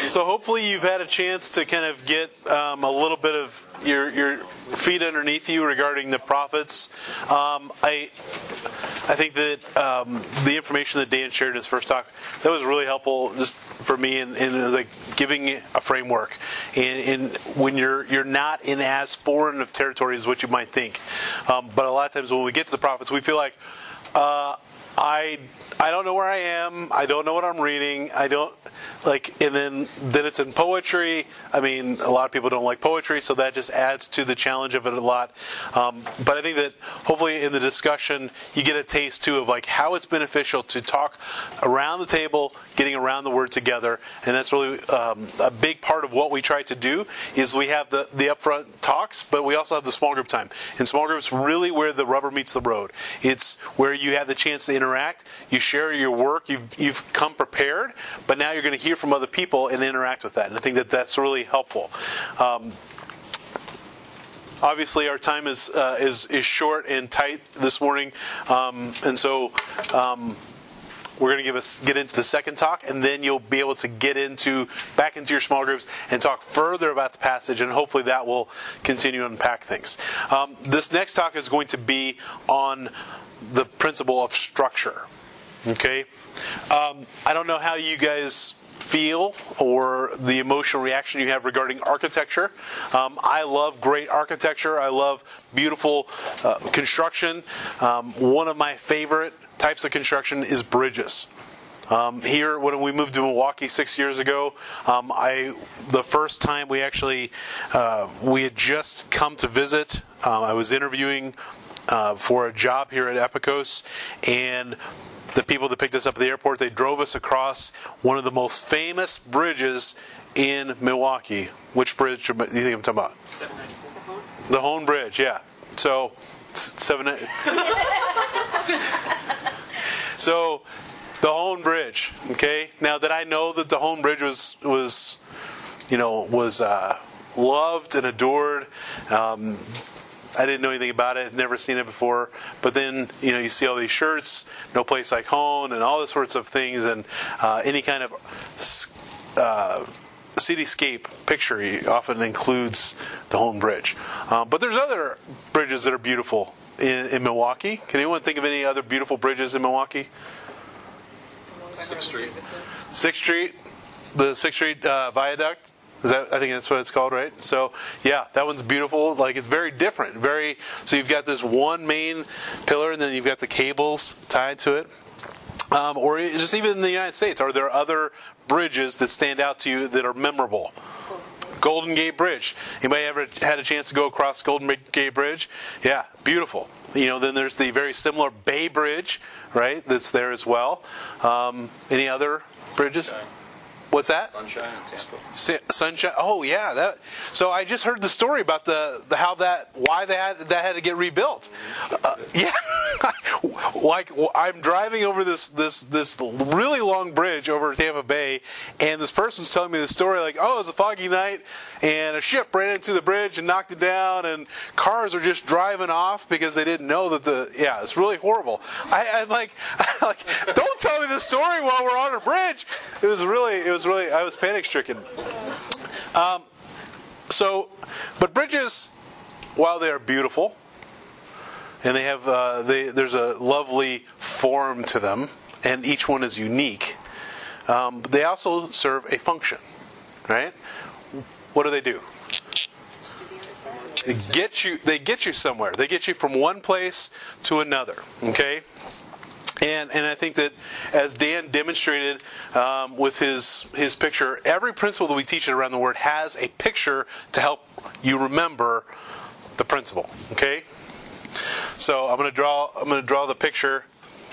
So hopefully you've had a chance to kind of get a little bit of your feet underneath you regarding the prophets. I think that the information that Dan shared in his first talk, that was really helpful just for me in like giving a framework. And when you're not in as foreign of territory as what you might think. But a lot of times when we get to the prophets, we feel like I don't know where I am. I don't know what I'm reading. I don't like, and then it's in poetry. I mean, a lot of people don't like poetry, so that just adds to the challenge of it a lot. But I think that hopefully in the discussion you get a taste too of like how it's beneficial to talk around the table, getting around the word together, and that's really a big part of what we try to do. Is we have the upfront talks, but we also have the small group time. And small groups really where the rubber meets the road. It's where you have the chance to interact. You share your work. You've come prepared, but now you're going to hear from other people and interact with that. And I think that that's really helpful. Obviously, our time is short and tight this morning, and so we're going to get into the second talk, and then you'll be able to get back into your small groups and talk further about the passage, and hopefully that will continue to unpack things. This next talk is going to be on the principle of structure. Okay, I don't know how you guys feel or the emotional reaction you have regarding architecture. I love great architecture. I love beautiful construction. One of my favorite types of construction is bridges. Here, when we moved to Milwaukee 6 years ago, the first time we actually we had just come to visit. I was interviewing for a job here at Epicos, and the people that picked us up at the airport, they drove us across one of the most famous bridges in Milwaukee. Which bridge do you think I'm talking about? 794. The Hone Bridge, yeah. So, So, the Hone Bridge. Okay. Now that I know that the Hone Bridge was loved and adored. I didn't know anything about it, had never seen it before. But then, you see all these shirts, no place like home, and all those sorts of things, and any kind of cityscape picture often includes the Hone Bridge. But there's other bridges that are beautiful in Milwaukee. Can anyone think of any other beautiful bridges in Milwaukee? 6th Street. 6th Street, the 6th Street Viaduct. I think that's what it's called, right? So, yeah, that one's beautiful. Like, it's very different. So you've got this one main pillar, and then you've got the cables tied to it. Or just even in the United States, are there other bridges that stand out to you that are memorable? Golden Gate Bridge. Anybody ever had a chance to go across Golden Gate Bridge? Yeah, beautiful. Then there's the very similar Bay Bridge, right? That's there as well. Any other bridges? What's that? Sunshine in Tampa. Sunshine. Oh yeah, So I just heard the story about why that had to get rebuilt. Yeah, like I'm driving over this really long bridge over Tampa Bay, and this person's telling me the story like, oh, it was a foggy night, and a ship ran into the bridge and knocked it down, and cars are just driving off because they didn't know that it's really horrible. I'm like, don't tell me the story while we're on a bridge. It was really, I was panic stricken. But bridges, while they are beautiful, and they have, there's a lovely form to them, and each one is unique. They also serve a function, right? What do? They get you somewhere. They get you from one place to another. Okay. And I think that as Dan demonstrated with his picture, every principle that we teach around the Word has a picture to help you remember the principle. Okay, so I'm going to draw the picture.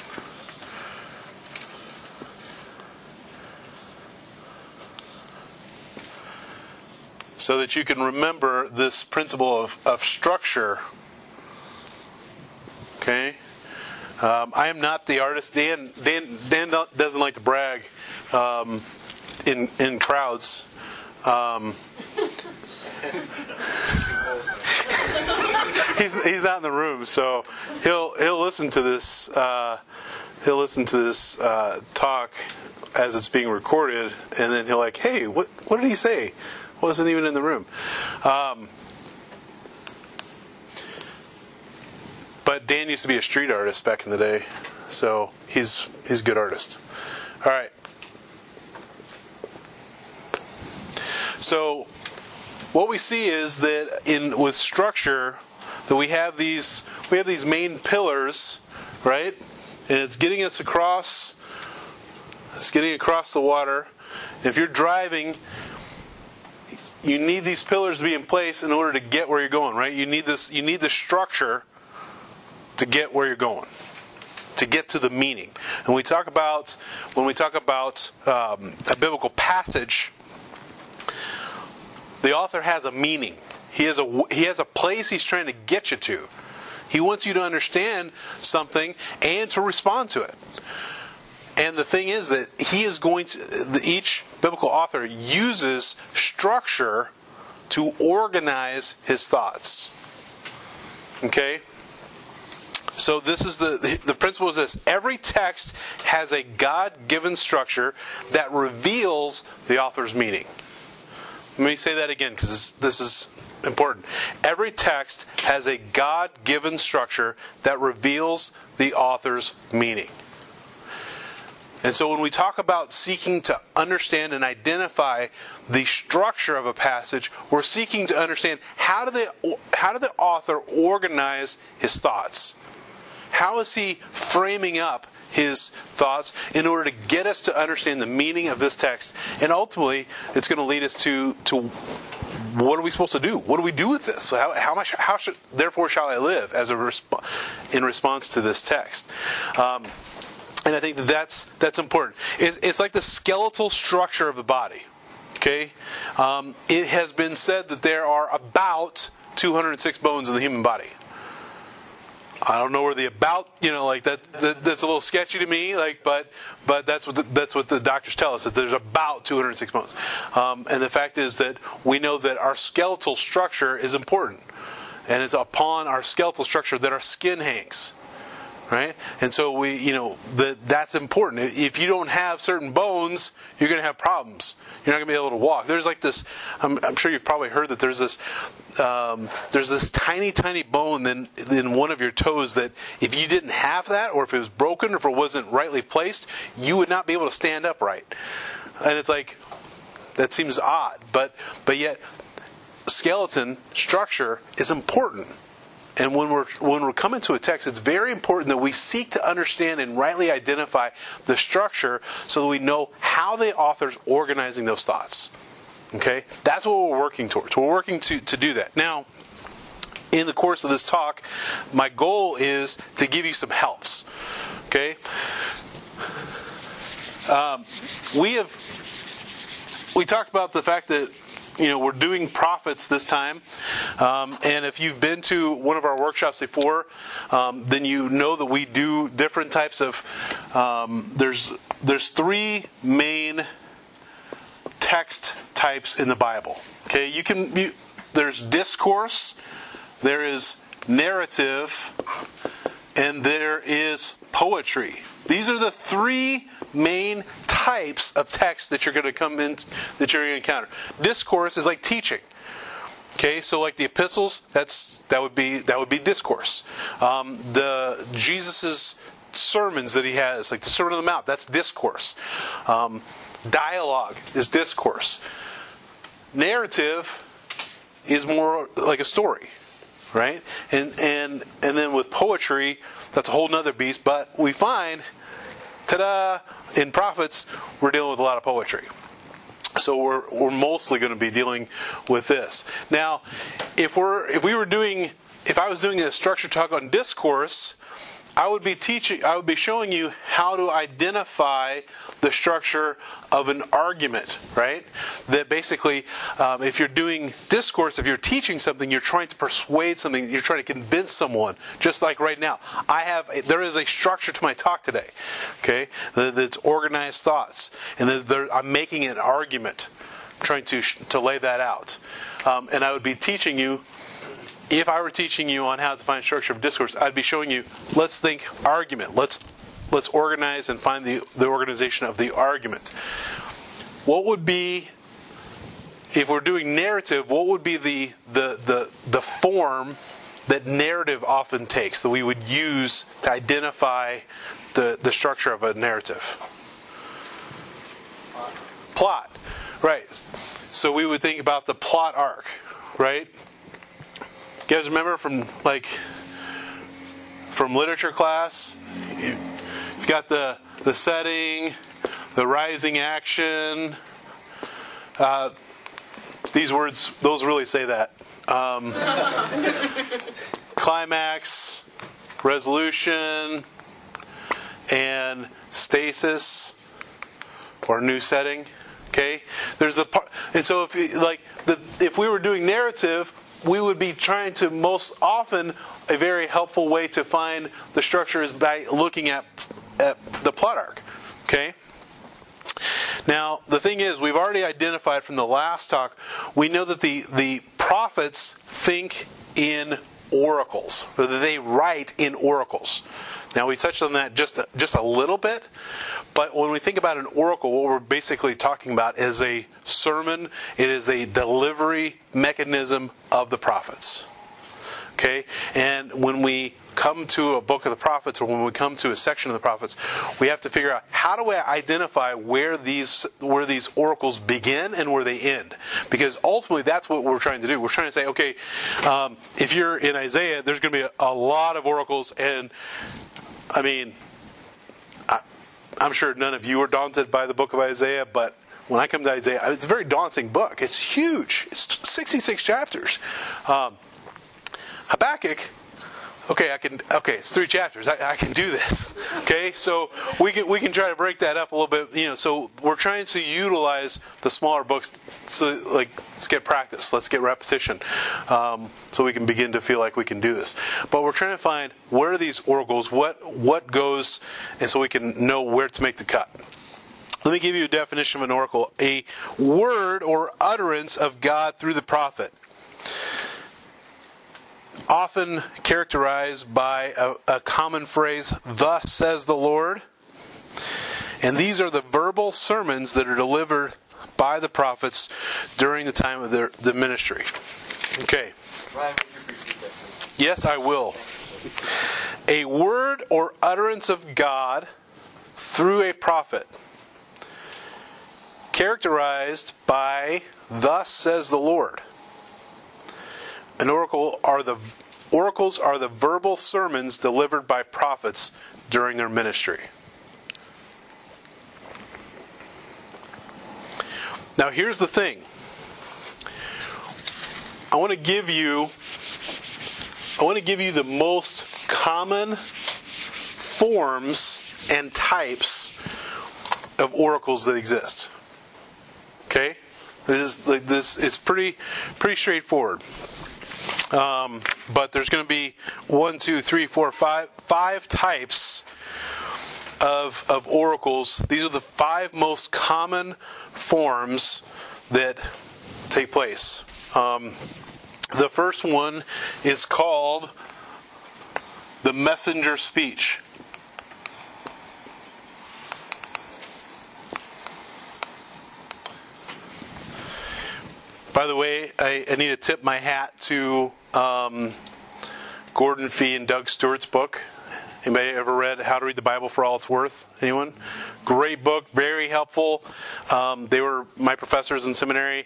So that you can remember this principle of structure. Okay. I am not the artist. Dan doesn't like to brag in crowds. He's not in the room, so he'll listen to this. He'll listen to this talk as it's being recorded, and then he'll like, hey, what did he say? Wasn't even in the room. But Dan used to be a street artist back in the day, so he's a good artist. All right. So what we see is that with structure, that we have these main pillars, right? And it's getting us across. It's getting across the water. And if you're driving, you need these pillars to be in place in order to get where you're going, right? You need this. You need the structure to get where you're going, to get to the meaning. And when we talk about a biblical passage, the author has a meaning. He has a place he's trying to get you to. He wants you to understand something and to respond to it. And the thing is that each biblical author uses structure to organize his thoughts. Okay? So this is the principle is this. Every text has a God-given structure that reveals the author's meaning. Let me say that again because this is important. Every text has a God-given structure that reveals the author's meaning. And so when we talk about seeking to understand and identify the structure of a passage, we're seeking to understand how did the author organize his thoughts? How is he framing up his thoughts in order to get us to understand the meaning of this text? And ultimately, it's going to lead us to what are we supposed to do? What do we do with this? How should therefore shall I live as in response to this text? And I think that's important. It's like the skeletal structure of the body. Okay, it has been said that there are about 206 bones in the human body. I don't know where the about, that's a little sketchy to me, but that's what the doctors tell us, that there's about 206 bones. And the fact is that we know that our skeletal structure is important. And it's upon our skeletal structure that our skin hangs. Right? And so that's important. If you don't have certain bones, you're going to have problems. You're not going to be able to walk. There's like this, I'm sure you've probably heard that there's this tiny, tiny bone in one of your toes that if you didn't have that, or if it was broken, or if it wasn't rightly placed, you would not be able to stand upright. And it's like, that seems odd, but yet skeleton structure is important. And when we're coming to a text, it's very important that we seek to understand and rightly identify the structure so that we know how the author's organizing those thoughts. Okay? That's what we're working towards. We're working to do that. Now, in the course of this talk, my goal is to give you some helps. Okay? We talked about the fact that we're doing prophets this time, and if you've been to one of our workshops before, then you know that we do different types of. There's three main text types in the Bible. Okay, there's discourse, there is narrative, and there is poetry. These are the three main types of text that you're going to encounter. Discourse is like teaching. Okay, so like the epistles, that would be discourse. The Jesus's sermons that he has, like the Sermon on the Mount, that's discourse. Dialogue is discourse. Narrative is more like a story, right? And then with poetry, that's a whole nother beast. But we find, in prophets, we're dealing with a lot of poetry. So we're mostly going to be dealing with this. Now, if I was doing a structured talk on discourse, I would be showing you how to identify the structure of an argument, right? That basically, if you're doing discourse, if you're teaching something, you're trying to persuade something, you're trying to convince someone. Just like right now, there is a structure to my talk today, okay? That's organized thoughts, and I'm making an argument, I'm trying to lay that out, and I would be teaching you. If I were teaching you on how to find structure of discourse, I'd be showing you, let's think argument. Let's let's organize and find the organization of the argument. What would be, if we're doing narrative, what would be the form that narrative often takes, that we would use to identify the structure of a narrative? Plot. Right. So we would think about the plot arc, right? You guys remember from literature class? You've got the setting, the rising action. These words, those really say that. Climax, resolution, and stasis, or new setting. Okay, there's the part, and so if we were doing narrative, we would be trying to, most often, a very helpful way to find the structure is by looking at the plot arc. Okay. Now, the thing is, we've already identified from the last talk, we know that the prophets think in oracles, that they write in oracles. Now, we touched on that just a little bit, but when we think about an oracle, what we're basically talking about is a sermon. It is a delivery mechanism of the prophets. Okay? And when we come to a book of the prophets, or when we come to a section of the prophets, we have to figure out, how do we identify where these oracles begin and where they end? Because ultimately that's what we're trying to do. We're trying to say, okay, if you're in Isaiah, there's going to be a lot of oracles, and I mean, I'm sure none of you are daunted by the book of Isaiah, but when I come to Isaiah, it's a very daunting book. It's huge. It's 66 chapters. Habakkuk, it's 3 chapters. I can do this. Okay, so we can try to break that up a little bit. So we're trying to utilize the smaller books. So let's get practice. Let's get repetition. So we can begin to feel like we can do this. But we're trying to find, where are these oracles? What goes, and so we can know where to make the cut. Let me give you a definition of an oracle: a word or utterance of God through the prophet, often characterized by a common phrase, "Thus says the Lord." And these are the verbal sermons that are delivered by the prophets during the time of the ministry. Okay. Ryan, would you repeat that, please? Yes, I will. A word or utterance of God through a prophet, characterized by "Thus says the Lord." Oracles are the verbal sermons delivered by prophets during their ministry. Now, here's the thing. I want to give you the most common forms and types of oracles that exist. Okay? This is pretty straightforward. But there's going to be 1, 2, 3, 4, 5 types of oracles. These are the 5 most common forms that take place. The first one is called the messenger speech. By the way, I need to tip my hat to Gordon Fee and Doug Stewart's book. Anybody ever read How to Read the Bible for All It's Worth? Anyone? Great book, very helpful. They were my professors in seminary.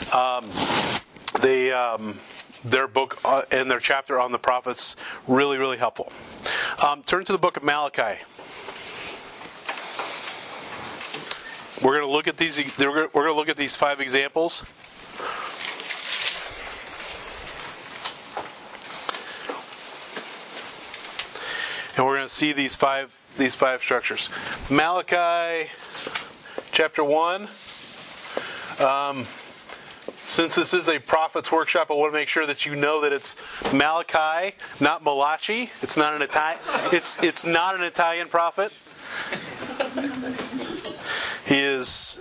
Their book and their chapter on the prophets, really, really helpful. Turn to the book of Malachi. We're going to look at these. We're going to look at these 5 examples. And we're going to see these five structures. Malachi chapter 1. Since this is a prophet's workshop, I want to make sure that you know that it's Malachi, not Malachi. It's not an Italian. It's not an Italian prophet. It's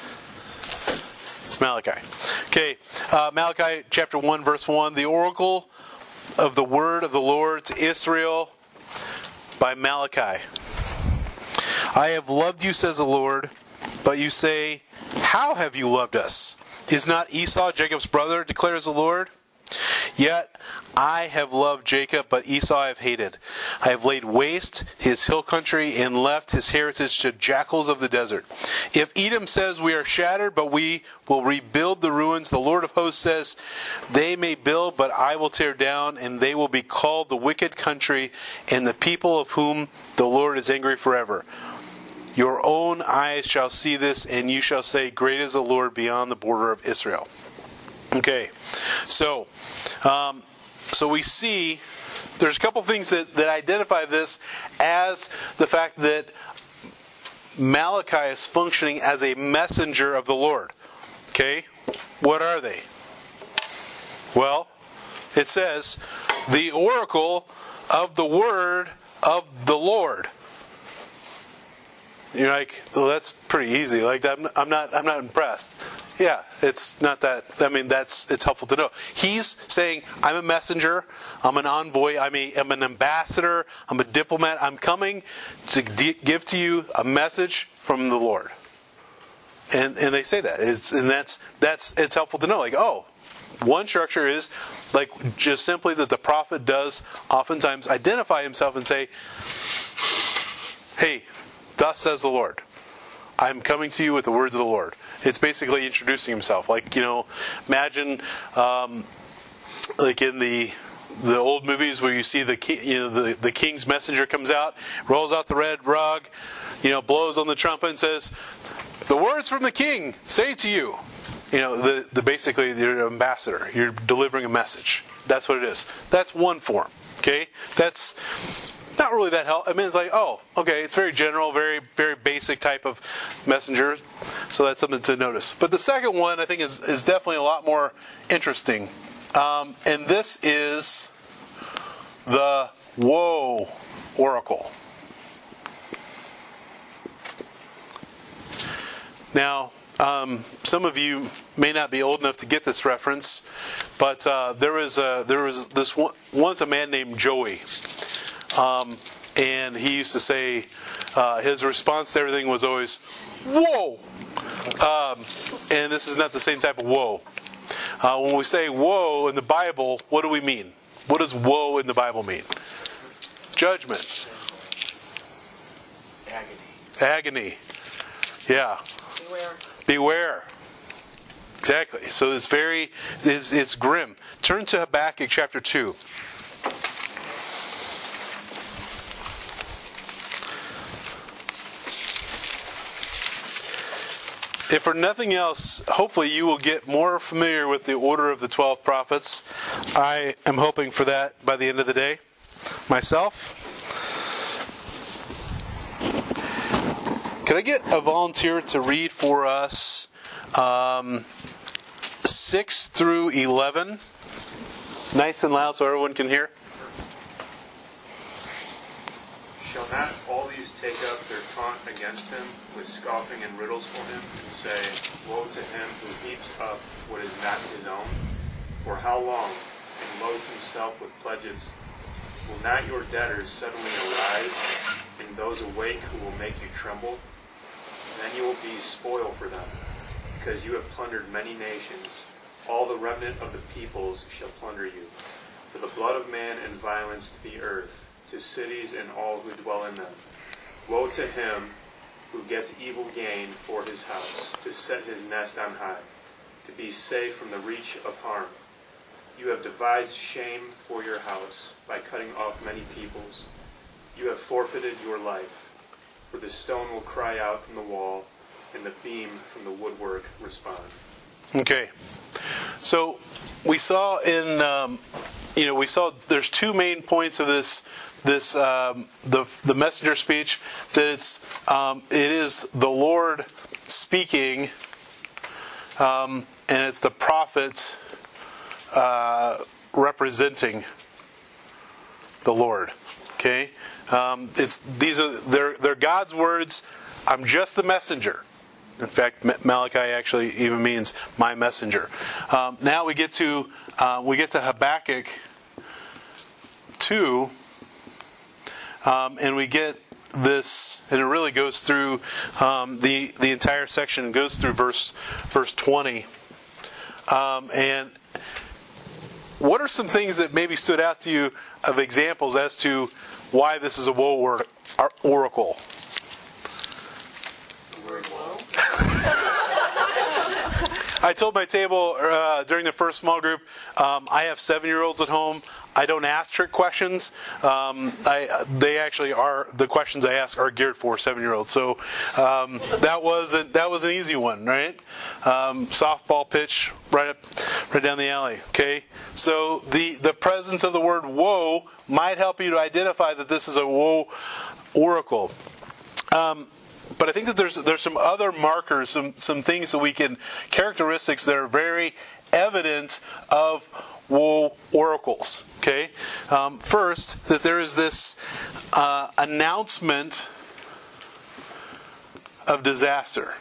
Malachi. Okay, Malachi chapter 1, verse 1. The oracle of the word of the Lord to Israel by Malachi. I have loved you, says the Lord. But you say, how have you loved us? Is not Esau Jacob's brother, declares the Lord? Yet I have loved Jacob, but Esau I have hated. I have laid waste his hill country and left his heritage to jackals of the desert. If Edom says, we are shattered, but we will rebuild the ruins, the Lord of hosts says, they may build, but I will tear down, and they will be called the wicked country, and the people of whom the Lord is angry forever. Your own eyes shall see this, and you shall say, great is the Lord beyond the border of Israel. Okay, so we see there's a couple things that identify this as the fact that Malachi is functioning as a messenger of the Lord. Okay, what are they? Well, it says, the oracle of the word of the Lord. You're like, well, that's pretty easy. Like, I'm not impressed. Yeah, it's not that. I mean, it's helpful to know. He's saying, I'm a messenger. I'm an envoy. I'm an ambassador. I'm a diplomat. I'm coming to give to you a message from the Lord. And they say that. It's helpful to know. Like, oh, one structure is like just simply that the prophet does oftentimes identify himself and say, hey, thus says the Lord. I'm coming to you with the words of the Lord. It's basically introducing himself. Like, imagine like in the old movies where you see the king's messenger comes out, rolls out the red rug, blows on the trumpet and says, the words from the king say to you. Basically you're an ambassador. You're delivering a message. That's what it is. That's one form. Okay? That's not really that helpful. I mean, it's like, oh, okay, it's very general, very, very basic type of messenger. So that's something to notice. But the second one, I think, is definitely a lot more interesting. And this is the Woe Oracle. Now, some of you may not be old enough to get this reference, but there was this once a man named Joey. And he used to say his response to everything was always, whoa! And this is not the same type of woe. When we say woe in the Bible, what do we mean? What does woe in the Bible mean? Judgment. Agony. Yeah. Beware. Exactly. So it's grim. Turn to Habakkuk chapter 2. If for nothing else, hopefully you will get more familiar with the order of the 12 prophets. I am hoping for that by the end of the day myself. Could I get a volunteer to read for us 6 through 11? Nice and loud so everyone can hear. Shall not all these take up their taunt against him with scoffing and riddles for him, and say, woe to him who heaps up what is not his own? For how long, and loads himself with pledges? Will not your debtors suddenly arise, and those awake who will make you tremble? Then you will be spoil for them, because you have plundered many nations. All the remnant of the peoples shall plunder you. For the blood of man and violence to the earth, to cities and all who dwell in them. Woe to him who gets evil gain for his house, to set his nest on high, to be safe from the reach of harm. You have devised shame for your house by cutting off many peoples. You have forfeited your life, for the stone will cry out from the wall, and the beam from the woodwork respond. Okay, so we saw there's two main points of this the messenger speech, that it is the Lord speaking, and it's the prophet representing the Lord. Okay, they're God's words. I'm just the messenger. In fact, Malachi actually even means my messenger. Now we get to Habakkuk 2, and we get this, and it really goes through the entire section, goes through verse 20. And what are some things that maybe stood out to you of examples as to why this is a woe oracle? The word woe. I told my table during the first small group, I have 7-year-olds at home. I don't ask trick questions. They actually are, the questions I ask are geared for 7-year-olds. So that was an easy one, right? Softball pitch right down the alley. Okay, so the presence of the word woe might help you to identify that this is a woe oracle. But I think that there's some other markers, some things that we can, characteristics that are very evident of woe oracles. Okay, first, that there is this announcement of disaster,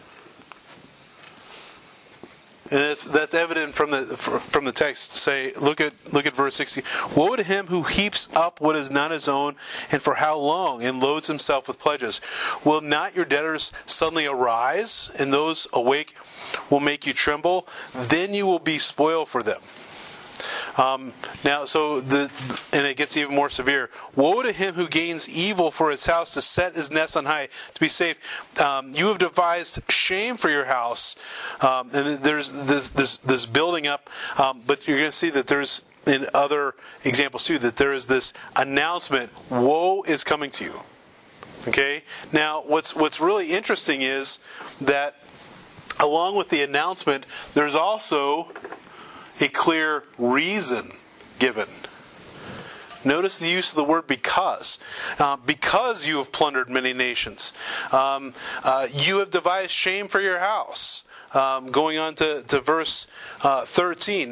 and that's evident from the text. Say, look at verse 60. Woe to him who heaps up what is not his own, and for how long, and loads himself with pledges. Will not your debtors suddenly arise, and those awake will make you tremble? Then you will be spoil for them. Now, and it gets even more severe. Woe to him who gains evil for his house, to set his nest on high, to be safe. You have devised shame for your house. And there's this building up, but you're going to see that there's, in other examples too, that there is this announcement: woe is coming to you. Okay. Now, what's really interesting is that along with the announcement, there's also a clear reason given. Notice the use of the word because. Because you have plundered many nations. You have devised shame for your house. Going on to verse 13.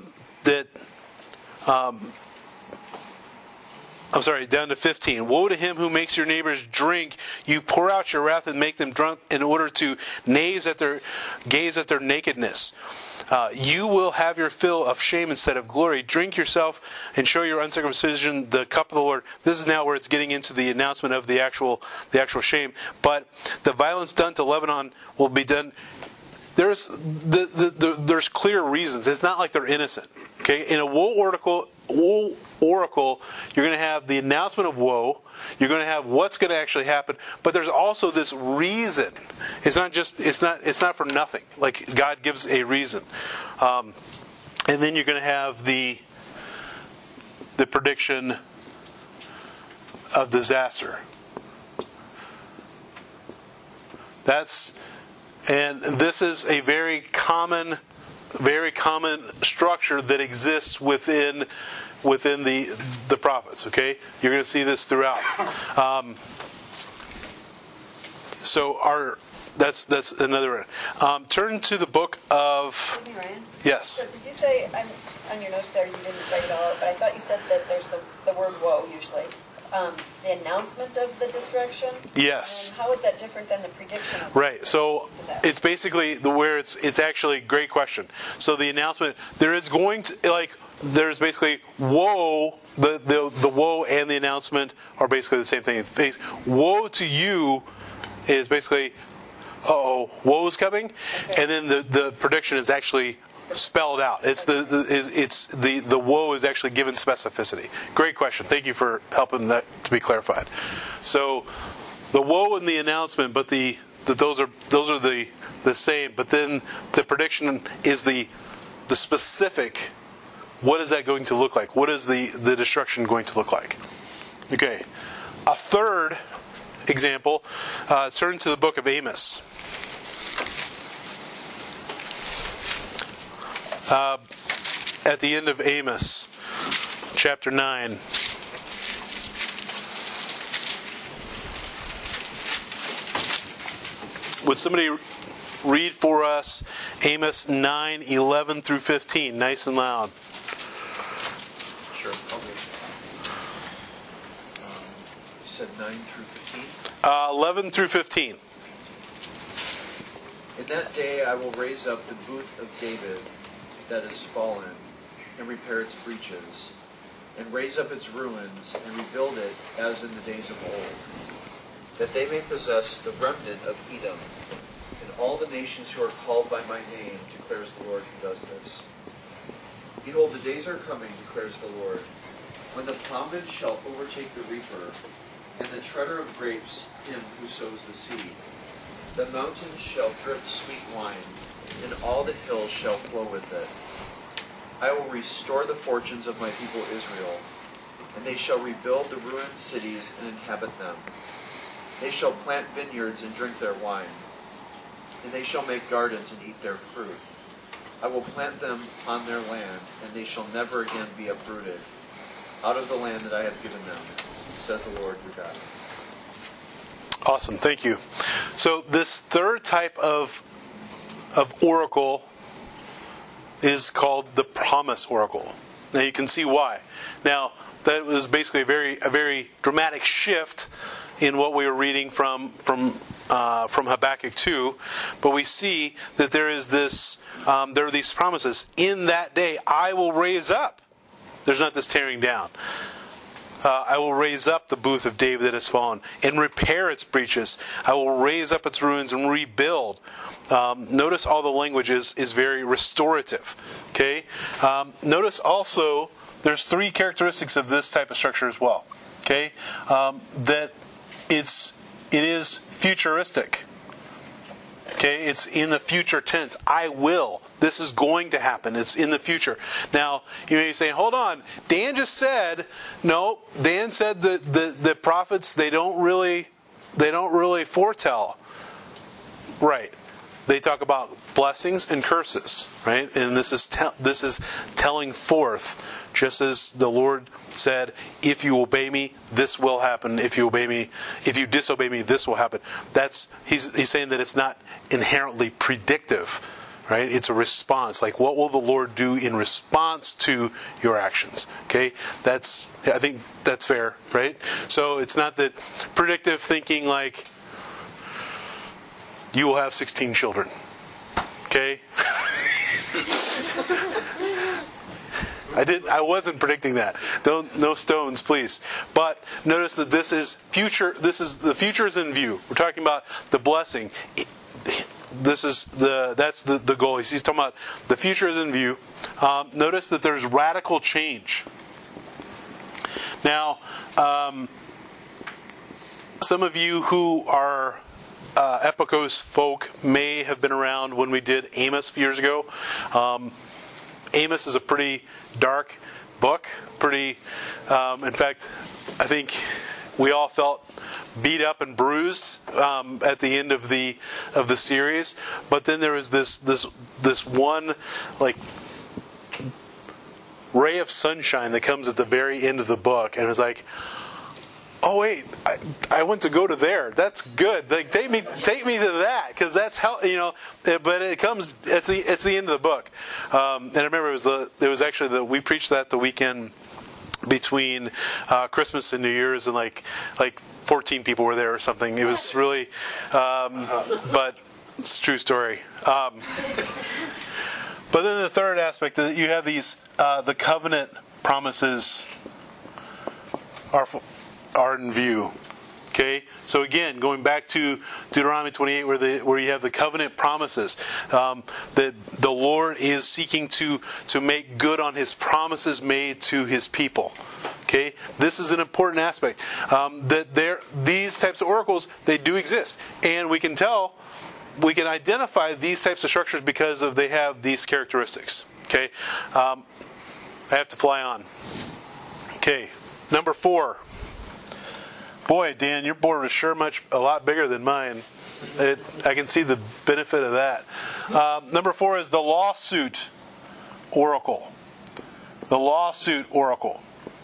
Down to 15. Woe to him who makes your neighbors drink. You pour out your wrath and make them drunk in order to gaze at their nakedness. You will have your fill of shame instead of glory. Drink yourself and show your uncircumcision the cup of the Lord. This is now where it's getting into the announcement of the actual shame. But the violence done to Lebanon will be done. There's clear reasons. It's not like they're innocent. Okay, in a woe oracle, you're going to have the announcement of woe. You're going to have what's going to actually happen, but there's also this reason. It's not for nothing. Like, God gives a reason, and then you're going to have the prediction of disaster. And this is a very common structure that exists within the prophets. Okay, you're going to see this throughout. That's another. Turn to the book of. Hey, Ryan. Yes. So did you say on your notes there you didn't write it all out, but I thought you said that there's the word woe usually. The announcement of the destruction? Yes. And how is that different than the prediction of Right. So it's basically it's actually a great question. So the announcement, there's basically woe, the woe and the announcement are basically the same thing. Woe to you is basically, woe is coming, okay. And then the prediction is actually spelled out. It's the woe is actually given specificity. Great question. Thank you for helping that to be clarified. So the woe and the announcement, but those are the same. But then the prediction is the specific. What is that going to look like? What is the destruction going to look like? Okay. A third example. Turn to the book of Amos. At the end of Amos, chapter 9. Would somebody read for us Amos 9:11 through 15, nice and loud? Sure, I'll do it. You said 9 through 15? 11 through 15. In that day I will raise up the booth of David that is fallen, and repair its breaches, and raise up its ruins, and rebuild it as in the days of old. that they may possess the remnant of Edom, and all the nations who are called by my name, declares the Lord who does this. Behold, the days are coming, declares the Lord, when the plowman shall overtake the reaper, and the treader of grapes him who sows the seed. The mountains shall drip sweet wine, and all the hills shall flow with it. I will restore the fortunes of my people Israel, and they shall rebuild the ruined cities and inhabit them. They shall plant vineyards and drink their wine, and they shall make gardens and eat their fruit. I will plant them on their land, and they shall never again be uprooted out of the land that I have given them, says the Lord your God. Awesome, thank you. So this third type of oracle is called the promise oracle. Now you can see why. Now that was basically a very dramatic shift in what we were reading from Habakkuk 2, but we see that there are these promises. In that day, I will raise up. There's not this tearing down. I will raise up the booth of David that has fallen and repair its breaches. I will raise up its ruins and rebuild. Notice all the language is very restorative. Okay. Notice also there's three characteristics of this type of structure as well. Okay, that it is futuristic. Okay, it's in the future tense. I will. This is going to happen. It's in the future. Now, you may be saying, hold on. Dan just said, no, Dan said that the prophets, they don't really foretell. Right. They talk about blessings and curses, right? And this is telling forth, just as the Lord said, if you obey me, this will happen. If you disobey me, this will happen. He's saying that it's not inherently predictive, right? It's a response. Like, what will the Lord do in response to your actions? Okay, I think that's fair, right? So it's not that predictive thinking like you will have 16 children. Okay. I wasn't predicting that. No stones, please. But notice that this is future. The future is in view. We're talking about the blessing. That's the goal. He's talking about the future is in view. Notice that there's radical change. Now, some of you who are Epikos folk may have been around when we did Amos a few years ago. Amos is a pretty dark book. In fact, I think we all felt beat up and bruised at the end of the series. But then there was this one like ray of sunshine that comes at the very end of the book, and it was like, oh wait, I want to go to there. That's good. Like take me to that, because that's how, you know. But it comes. It's the end of the book. And I remember we preached that the weekend between Christmas and New Year's, and like 14 people were there or something. It was really, but it's a true story. But then the third aspect is that you have these the covenant promises are in view. Okay, so again, going back to Deuteronomy 28, where you have the covenant promises, that the Lord is seeking to make good on His promises made to His people. Okay, this is an important aspect. That these types of oracles, they do exist, and we can identify these types of structures because they have these characteristics. Okay, I have to fly on. Okay, number 4. Boy, Dan, your board was sure a lot bigger than mine. I can see the benefit of that. Number 4 is the lawsuit oracle. The lawsuit oracle.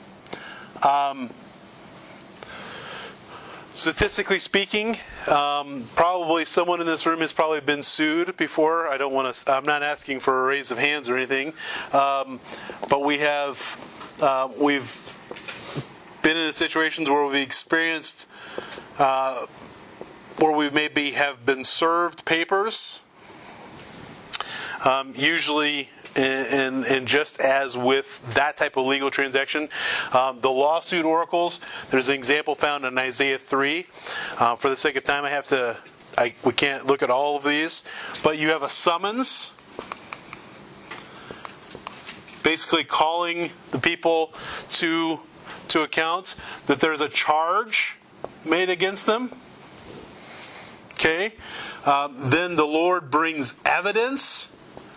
Statistically speaking, probably someone in this room has probably been sued before. I'm not asking for a raise of hands or anything, but we've been in situations where we've experienced, where we maybe have been served papers Usually, and just as with that type of legal transaction, the lawsuit oracles, there's an example found in Isaiah 3. For the sake of time, we can't look at all of these, but you have a summons, basically calling the people to account that there's a charge made against them. Okay? Then the Lord brings evidence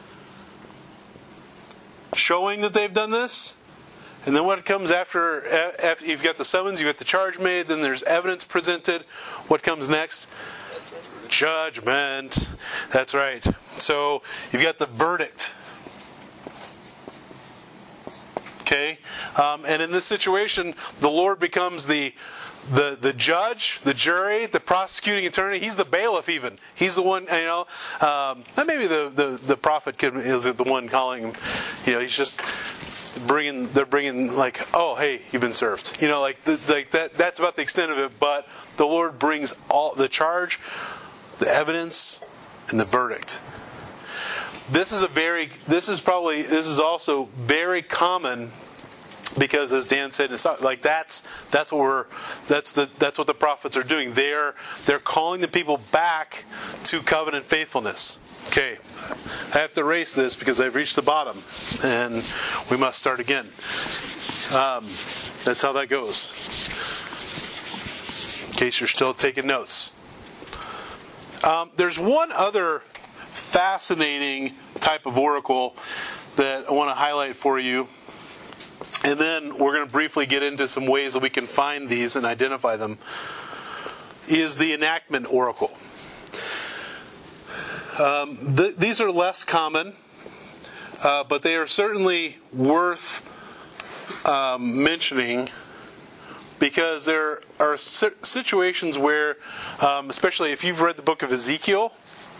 showing that they've done this. And then what comes after you've got the summons, you've got the charge made, then there's evidence presented. What comes next? Judgment. That's right. So you've got the verdict. Okay? And in this situation, the Lord becomes the judge, the jury, the prosecuting attorney. He's the bailiff even. He's the one, maybe the prophet is the one calling him. He's just they're bringing like, oh, hey, you've been served. That's about the extent of it. But the Lord brings all the charge, the evidence, and the verdict. This is also very common, because as Dan said, it's not, like that's what the prophets are doing. They're calling the people back to covenant faithfulness. Okay, I have to erase this because I've reached the bottom, and we must start again. That's how that goes. In case you're still taking notes. There's one other fascinating type of oracle that I want to highlight for you, and then we're going to briefly get into some ways that we can find these and identify them, is the enactment oracle. These are less common, but they are certainly worth mentioning, because there are situations where, especially if you've read the book of Ezekiel,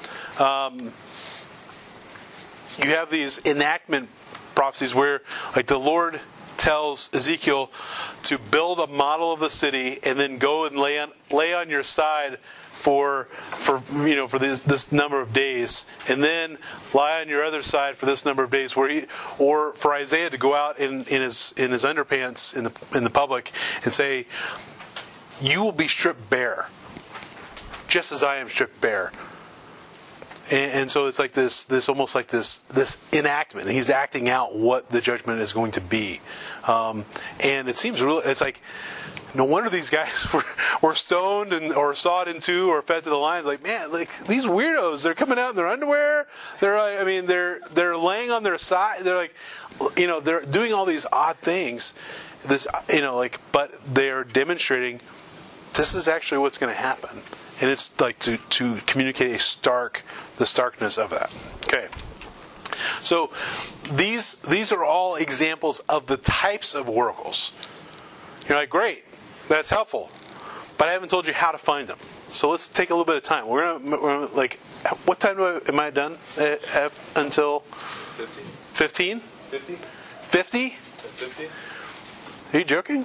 you have these enactment prophecies where, like, the Lord tells Ezekiel to build a model of the city and then go and lay on your side for this number of days, and then lie on your other side for this number of days, or for Isaiah to go out in his underpants in the public and say, you will be stripped bare, just as I am stripped bare. And so it's like this almost like this enactment. He's acting out what the judgment is going to be, and it seems really. It's like, no wonder these guys were stoned or sawed in two or fed to the lions. Like, man, like these weirdos, they're coming out in their underwear. They're like, they're laying on their side. They're like, they're doing all these odd things. But they're demonstrating this is actually what's going to happen. And it's like to communicate the starkness of that. Okay. So these are all examples of the types of oracles. You're like, great, that's helpful, but I haven't told you how to find them. So let's take a little bit of time. We're gonna what time am I done? Until 15? 50? 50? 50? Are you joking?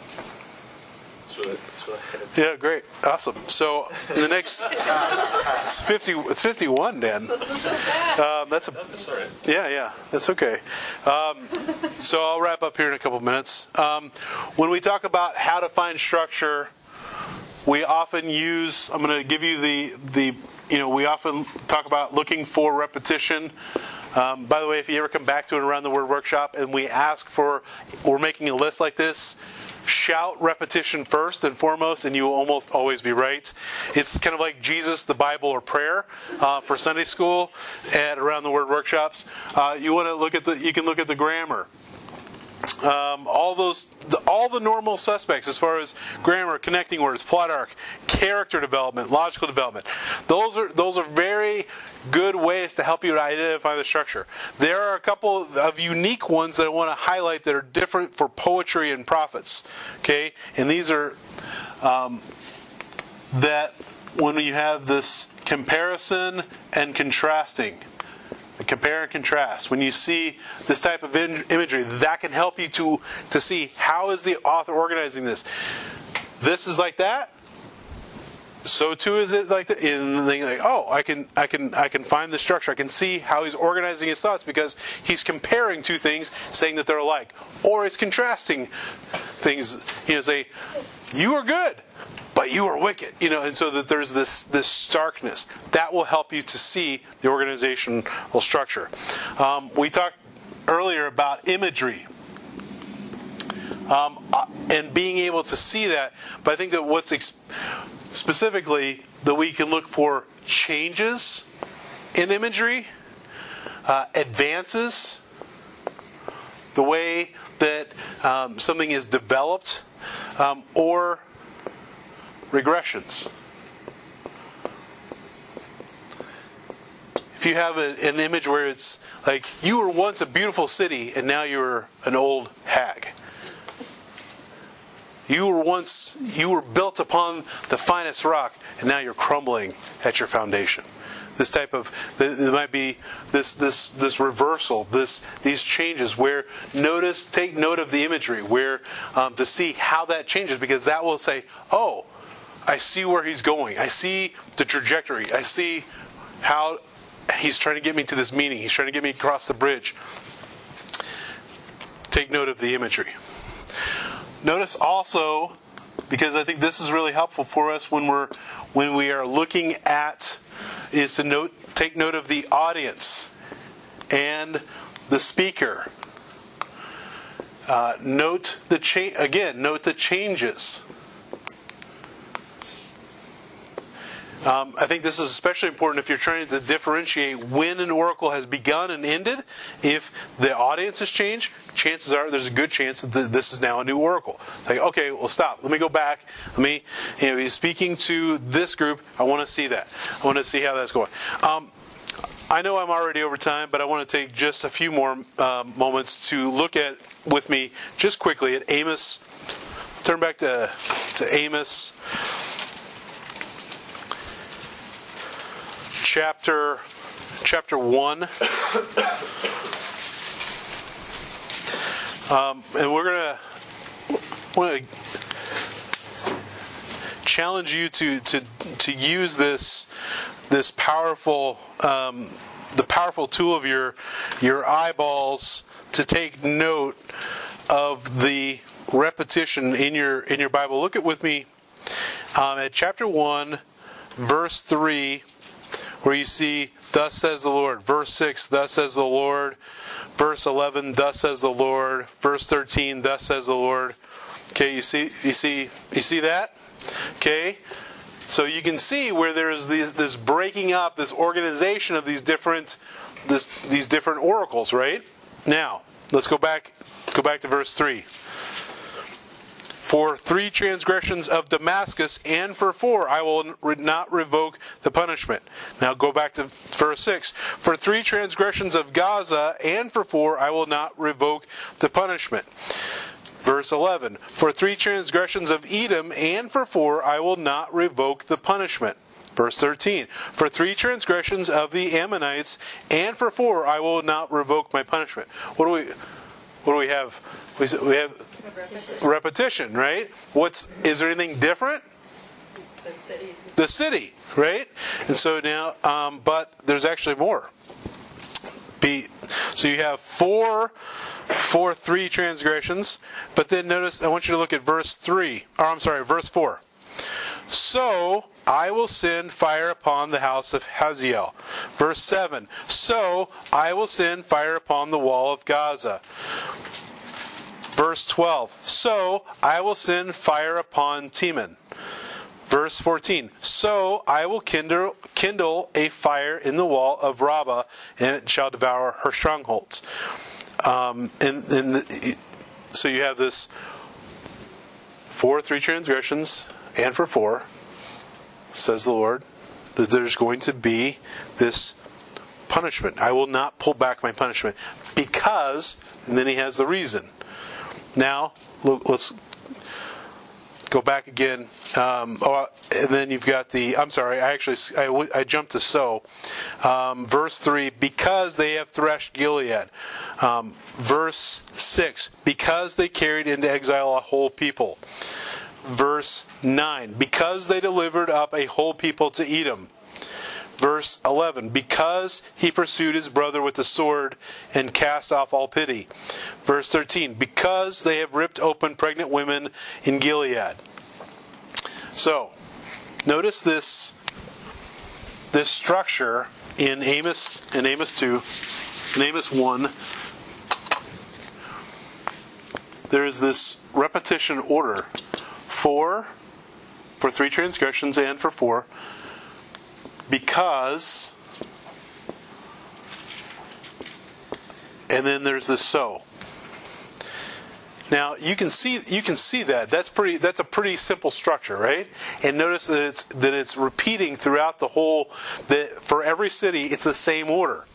Yeah, great, awesome. So the next, it's 50. It's 51, Dan. That's that's okay. So I'll wrap up here in a couple minutes. When we talk about how to find structure, we often use. I'm going to give you the. We often talk about looking for repetition. By the way, if you ever come back to an Around the Word workshop and we're making a list like this, shout repetition first and foremost, and you will almost always be right. It's kind of like Jesus, the Bible, or prayer for Sunday school at Around the Word workshops. You want to look at you can look at the grammar. All the normal suspects as far as grammar, connecting words, plot arc, character development, logical development. Those are very good ways to help you to identify the structure. There are a couple of unique ones that I want to highlight that are different for poetry and prophets. Okay, and these are that when you have this comparison and contrasting. The compare and contrast. When you see this type of imagery, that can help you to see how is the author organizing this. This is like that. so too is it like that in the like, oh, I can find the structure. I can see how he's organizing his thoughts because he's comparing two things, saying that they're alike, or it's contrasting things. Say, you are good, but you are wicked. And so that there's this starkness that will help you to see the organizational structure. We talked earlier about imagery. And being able to see that, but I think that what's specifically that we can look for changes in imagery, advances, the way that something is developed, or regressions. If you have an image where it's like you were once a beautiful city and now you're an old hag. You were built upon the finest rock, and now you're crumbling at your foundation. This type of there might be this reversal, these changes. Where take note of the imagery, where to see how that changes, because that will say, oh, I see where he's going. I see the trajectory. I see how he's trying to get me to this meaning. He's trying to get me across the bridge. Take note of the imagery. Notice also, because I think this is really helpful for us when we are looking at, is to take note of the audience and the speaker. Note the changes. I think this is especially important if you're trying to differentiate when an oracle has begun and ended. If the audience has changed, chances are there's a good chance that this is now a new oracle. It's like, okay, well, stop. Let me go back. He's speaking to this group. I want to see that. I want to see how that's going. I know I'm already over time, but I want to take just a few more moments to look at, with me, just quickly at Amos. Turn back to Amos. Chapter 1. And we're want to challenge you to use this powerful the powerful tool of your eyeballs to take note of the repetition in your Bible. Look at with me at chapter 1, verse 3. Where you see, thus says the Lord. Verse 6, thus says the Lord. Verse 11, thus says the Lord. Verse 13, thus says the Lord. Okay, you see that? Okay, so you can see where there's this breaking up, this organization of these different oracles, right? Now, let's go back to verse 3. For 3 transgressions of Damascus, and for 4, I will not revoke the punishment. Now go back to verse 6. For 3 transgressions of Gaza, and for 4, I will not revoke the punishment. Verse 11. For 3 transgressions of Edom, and for 4, I will not revoke the punishment. Verse 13. For 3 transgressions of the Ammonites, and for 4, I will not revoke my punishment. What do we have? We have repetition, right? Is there anything different? The city, right? And so now, but there's actually more. So you have 3 transgressions, but then notice, I want you to look at verse 4. So I will send fire upon the house of Hazael. Verse 7. So I will send fire upon the wall of Gaza. Verse 12. So I will send fire upon Teman. Verse 14. So I will kindle a fire in the wall of Rabbah, and it shall devour her strongholds. So you have this 3 transgressions, and for 4, says the Lord, that there's going to be this punishment. I will not pull back my punishment because, and then he has the reason. Now, let's go back again. And then you've got I jumped to so. Verse 3, because they have threshed Gilead. Verse 6, because they carried into exile a whole people. verse 9, because they delivered up a whole people to Edom. Verse 11, because he pursued his brother with the sword and cast off all pity. Verse 13, because they have ripped open pregnant women in Gilead. So, notice this structure in Amos 2, in Amos 1. There is this repetition order for 3 transgressions and for 4. Because, and then there's this so. Now you can see that that's a pretty simple structure, right? And notice that it's repeating throughout the whole. That for every city, it's the same order.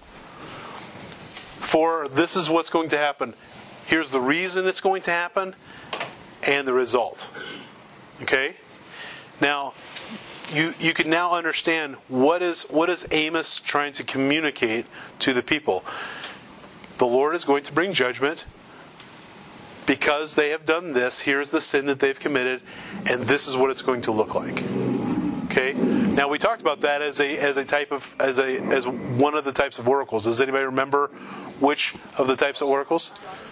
For this is what's going to happen. Here's the reason it's going to happen, and the result. Okay. Now. You can now understand what is Amos trying to communicate to the people. The Lord is going to bring judgment because they have done this. Here's the sin that they've committed, and this is what it's going to look like. Okay. Now we talked about that as one of the types of oracles. Does anybody remember which of the types of oracles?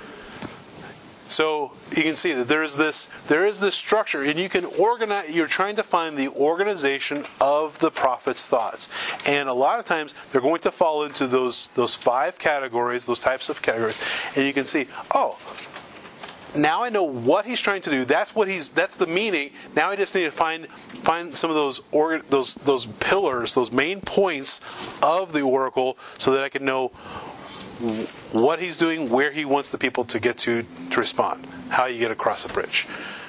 So you can see that there is this structure, and you can organize. You're trying to find the organization of the prophet's thoughts, and a lot of times they're going to fall into those 5 categories, those types of categories, and you can see, oh, now I know what he's trying to do. That's the meaning. Now I just need to find some of those pillars, those main points of the oracle, so that I can know what he's doing, where he wants the people to get to respond, how you get across the bridge.